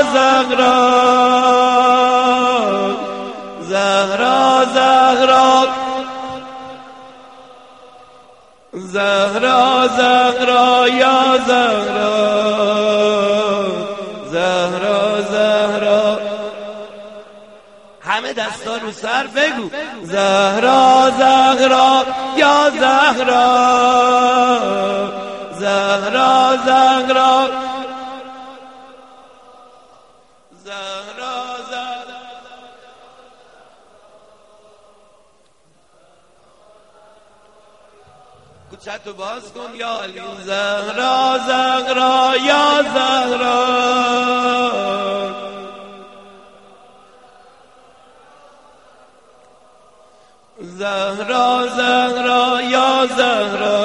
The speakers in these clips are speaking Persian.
زهرا زهرا زهرا زهرا زهرا یا زهرا زهرا زهرا همه دستا رو سر بگو زهرا زهرا یا زهرا زهرا زهرا زهرا زهرا کوچه‌تو باز کن یا علی زهرا زهرا یا زهرا زهرا زهرا یا زهرا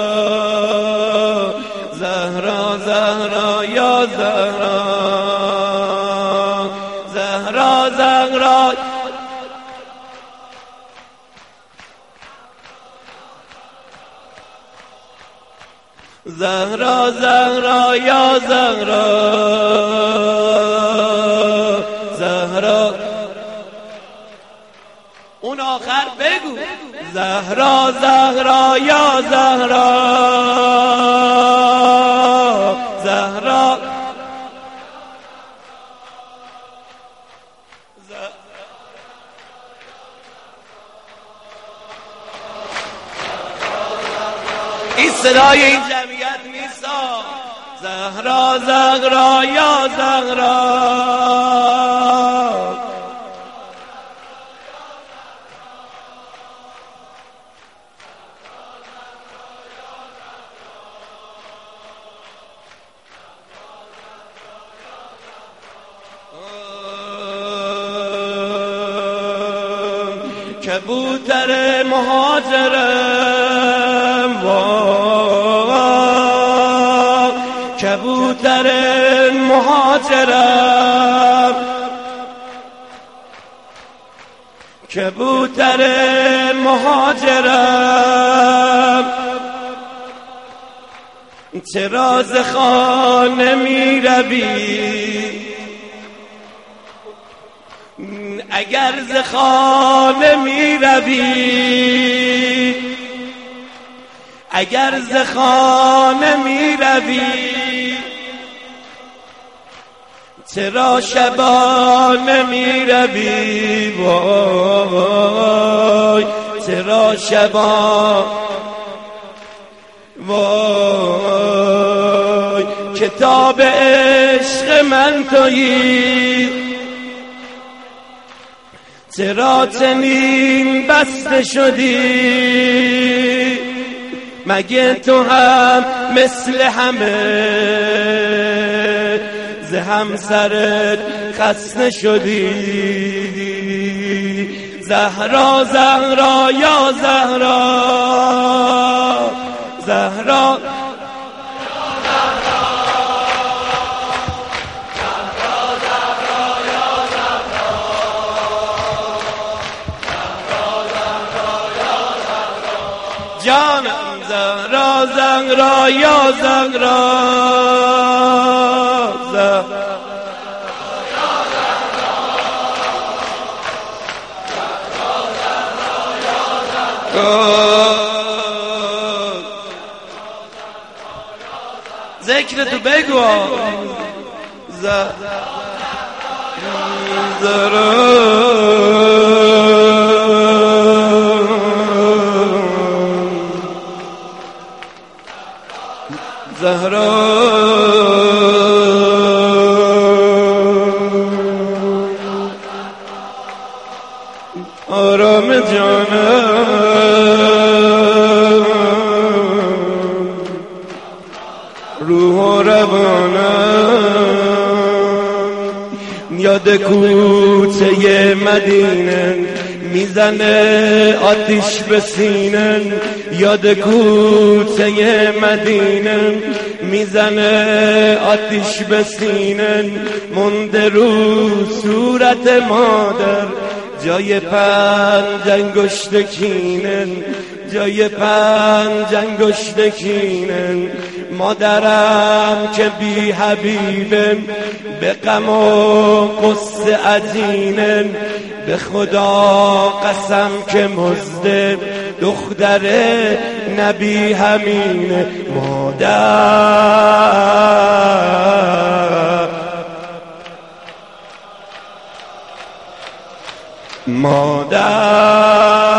زهرا زهرا یا زهرا زهرا زهرا زهرا زهرا یا زهرا زهرا اون آخر بگو زهرا زهرا یا زهرا زهرا این صدای این جمعیت نیست زهرا زهرا یا زهرا کبوتر مهاجرم کبوتر مهاجرم کبوتر مهاجرم چرا ز خانه می روی اگر ز خانه می روی اگر ز خانه می روی چرا شبانه می روی وای چرا وای کتاب عشق من تویی چرا چنین بسته شدی مگه تو هم مثل همه ز همسرت خسته شدی زهرا زهرا یا زهرا زهرا جانم زهرا زهرا یا زهرا زهرا ذکر تو بگو زهرا زهرا آرام جانم روح و روانم یاد کوچه مدینه میزنه آتیش به سینن یاد کوچه مدینه میزنه آتیش به سینن مونده رو صورت مادر جای پنج انگشت کینن جای پنج انگشت کینن مادرم که بی حبیبم به غم و قصه عجینه، به خدا قسم که مزد دختر نبی همین مادر